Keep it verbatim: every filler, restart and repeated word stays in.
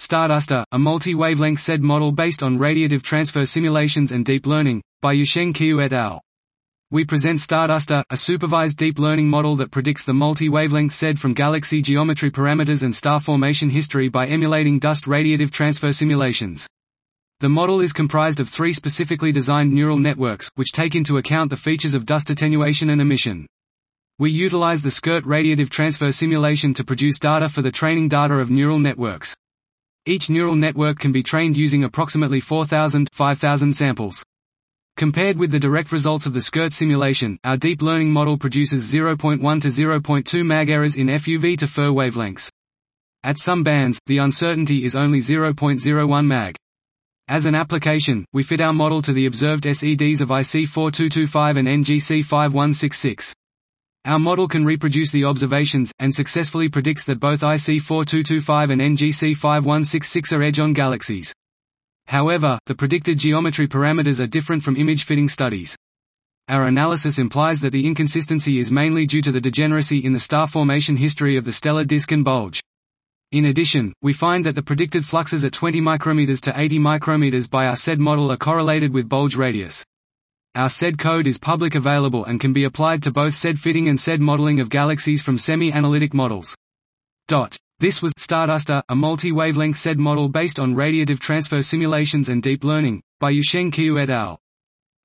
Starduster, a multi-wavelength S E D model based on radiative transfer simulations and deep learning, by Yusheng Qiu et al. We present Starduster, a supervised deep learning model that predicts the multi-wavelength S E D from galaxy geometry parameters and star formation history by emulating dust radiative transfer simulations. The model is comprised of three specifically designed neural networks, which take into account the features of dust attenuation and emission. We utilize the SKIRT radiative transfer simulation to produce data for the training data of neural networks. Each neural network can be trained using approximately four thousand to five thousand samples. Compared with the direct results of the SKIRT simulation, our deep learning model produces zero point one to zero point two mag errors in F U V to F E R wavelengths. At some bands, the uncertainty is only zero point zero one mag. As an application, we fit our model to the observed S E Ds of I C four two two five and N G C five one six six. Our model can reproduce the observations, and successfully predicts that both I C four two two five and N G C five one six six are edge-on galaxies. However, the predicted geometry parameters are different from image-fitting studies. Our analysis implies that the inconsistency is mainly due to the degeneracy in the star formation history of the stellar disk and bulge. In addition, we find that the predicted fluxes at twenty micrometers to eighty micrometers by our S E D model are correlated with bulge radius. Our S E D code is public available and can be applied to both S E D fitting and S E D modeling of galaxies from semi-analytic models. This was Starduster, a multi-wavelength S E D model based on radiative transfer simulations and deep learning, by Yusheng Qiu et al.